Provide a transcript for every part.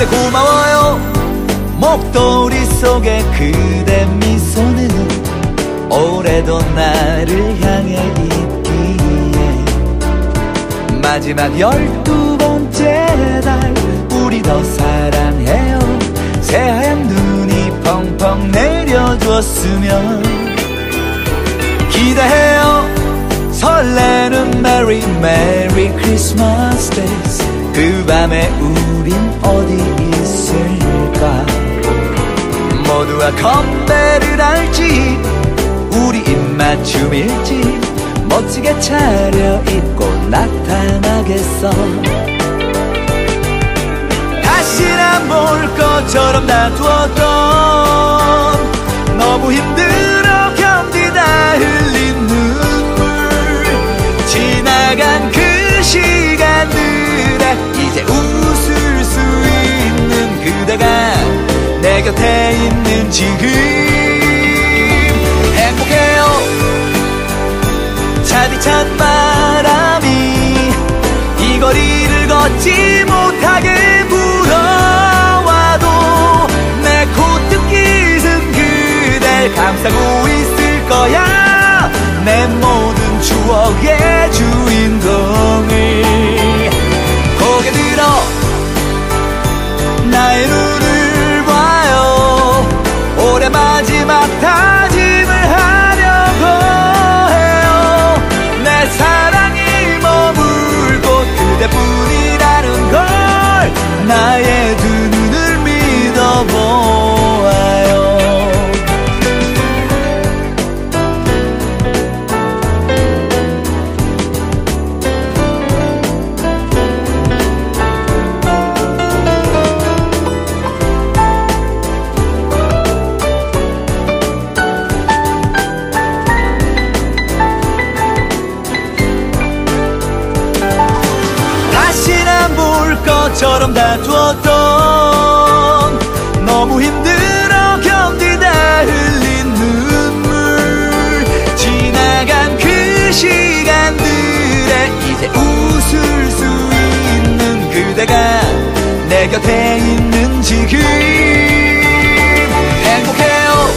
그대 고마워요. 목도리 속에 그대 미소는 올해도 나를 향해 있기에 마지막 12번째 달 우리 더 사랑해요. 새하얀 눈이 펑펑 내려줬으면 기대해요. 설레는 메리 메리 크리스마스 데이즈. 그 밤에 우린 어디 있을까. 모두가 건배를 할지 우리 입맞춤일지 멋지게 차려입고 나타나겠어. 다시는 안 볼 것처럼 놔두었던 너무 힘들어 견디다 흘린 눈물. 지나간 그 시간들에 이제 웃을 수 있는 그대가 내 곁에 있는 지금 행복해요. 차디찬 바람이 이 거리를 걷지 못하게 불어와도 내 코트 깃은 그댈 감싸고 있을 거야. 내 모든 추억의 주인공을. 고개 들어 나의 눈을 봐요. 올해 마지막 다짐을 하려고 해요. 내 사랑이 머물 곳 그대뿐이라는 걸 나의 두 눈을 믿어보아요. 것처럼 다투었던 너무 힘들어 견디다 흘린 눈물. 지나간 그 시간들에 이제 웃을 수 있는 그대가 내 곁에 있는 지금 행복해요.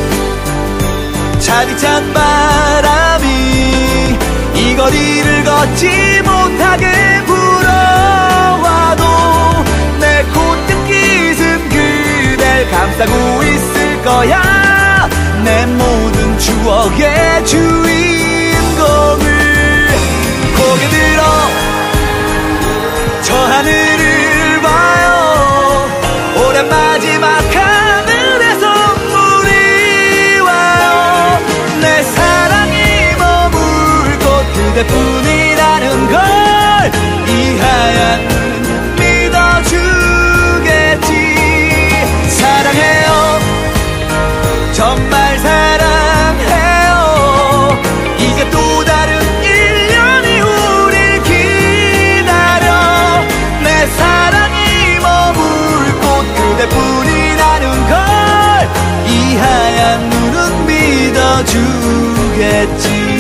차디찬 바람이 이 거리를 걷지 못하게 불어와도 내 코트 깃은 그댈 감싸고 있을 거야. 내 모든 추억의 주인공을. 고개 들어 저 하늘을 봐요. 올해 마지막 하늘에서 물이 와요. 내 사랑이 머물 곳 그대뿐이라는 걸 이 하얀 눈 믿어주겠지. 사랑해요. 정말 사랑해요. 이제 또 다른 1년이 우릴 기다려. 내 사랑이 머물 곳 그대뿐이라는 걸 이 하얀 눈은 믿어주겠지.